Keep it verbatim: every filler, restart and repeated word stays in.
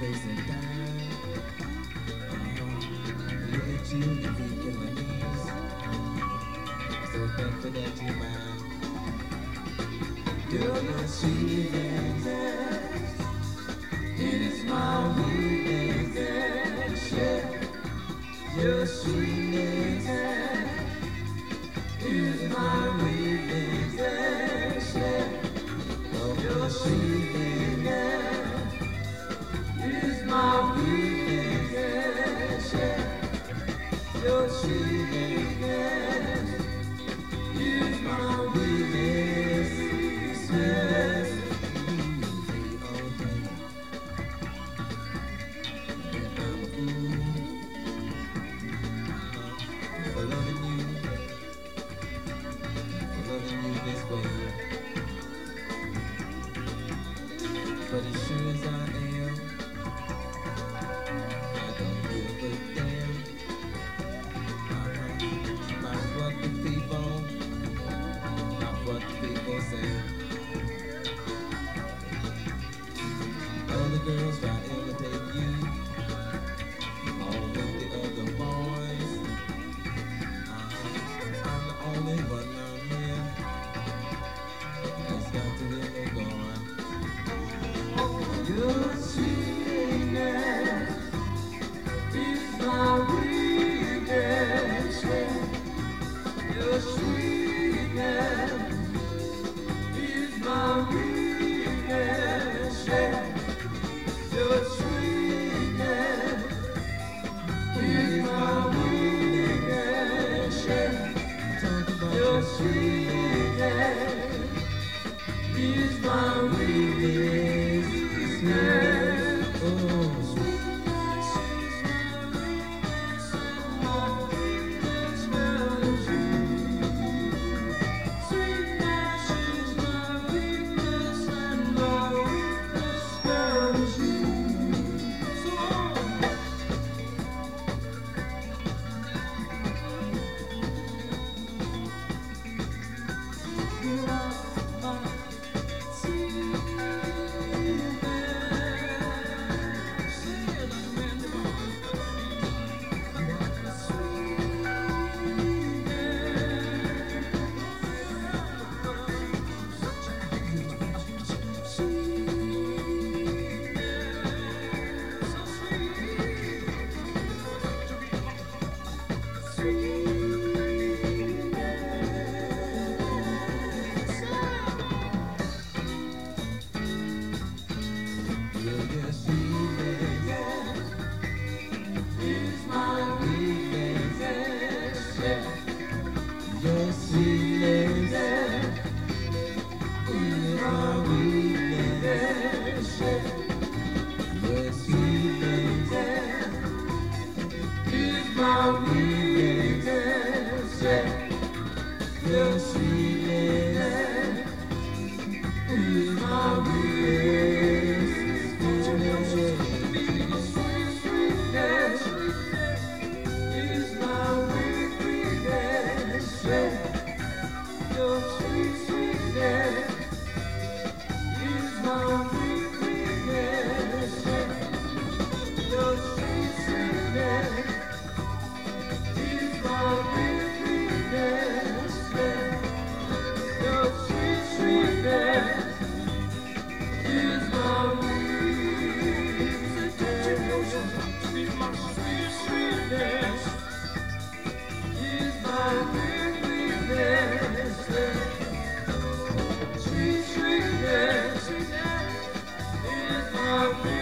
wasting time. Uh-huh. Look at you, you're weak in my knees. So thankful that you're mine. You're the sweetest. It is my weakness. Yeah. Your sweetness. It is my weakness. Yeah. Oh, your sweetness. It is my weakness. Yeah. Your sweetness. It is my weakness. Sweetness. But as sure as I am, I don't give a damn. Uh-huh. Not what the people, not what the people say. Other girls try to imitate you, all with the other boys. Uh-huh. I'm the only one out here that's got to live or gone. Your sweetness is my weakness. Your sweetness is my weakness. Your sweetness is my weakness. Your sweetness is my weakness. Yeah. Oh. Your sweetness is my weakness. Sweetness is my weakness. Your sweet sweetness is my weakness. Your sweet sweetness is my weakness. Your sweet sweetness is my weakness. Sweet, my sweet sweetness is my weakness. Sweet sweetness is my weakness.